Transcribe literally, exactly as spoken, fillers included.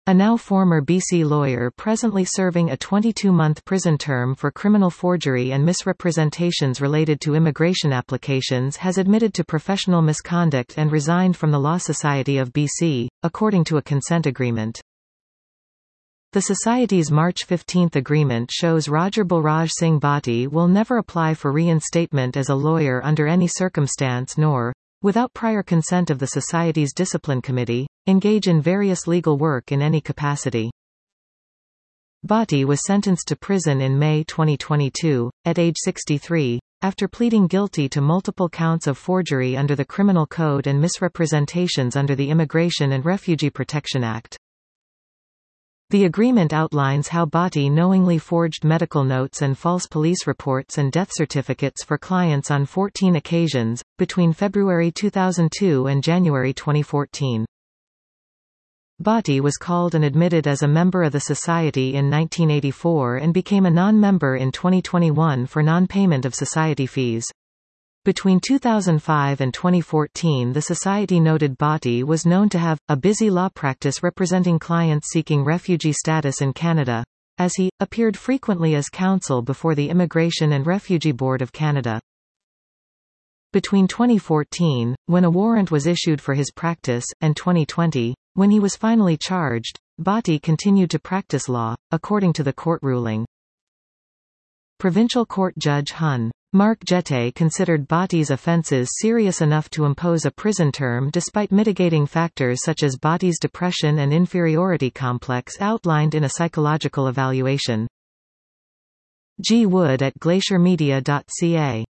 a now former B C lawyer presently serving a twenty-two-month prison term for criminal forgery and misrepresentations related to immigration applications, has admitted to professional misconduct and resigned from the Law Society of B C, according to a consent agreement. The Society's March fifteenth agreement shows Roger Balraj Singh Bhatti will never apply for reinstatement as a lawyer under any circumstance nor, without prior consent of the Society's Discipline Committee, engage in various legal work in any capacity. Bhatti was sentenced to prison in May twenty twenty-two, at age sixty-three, after pleading guilty to multiple counts of forgery under the Criminal Code and misrepresentations under the Immigration and Refugee Protection Act. The agreement outlines how Bhatti knowingly forged medical notes and false police reports and death certificates for clients on fourteen occasions, between February two thousand two and January twenty fourteen. Bhatti was called and admitted as a member of the Society in nineteen eighty-four and became a non-member in twenty twenty-one for non-payment of Society fees. Between two thousand five and twenty fourteen, the Society noted Bhatti was known to have a busy law practice representing clients seeking refugee status in Canada, as he appeared frequently as counsel before the Immigration and Refugee Board of Canada. Between twenty fourteen, when a warrant was issued for his practice, and twenty twenty, when he was finally charged, Bhatti continued to practice law, according to the court ruling. Provincial Court Judge Hun Mark Jette considered Bhatti's offences serious enough to impose a prison term despite mitigating factors such as Bhatti's depression and inferiority complex outlined in a psychological evaluation. G. Wood at glacier media dot c a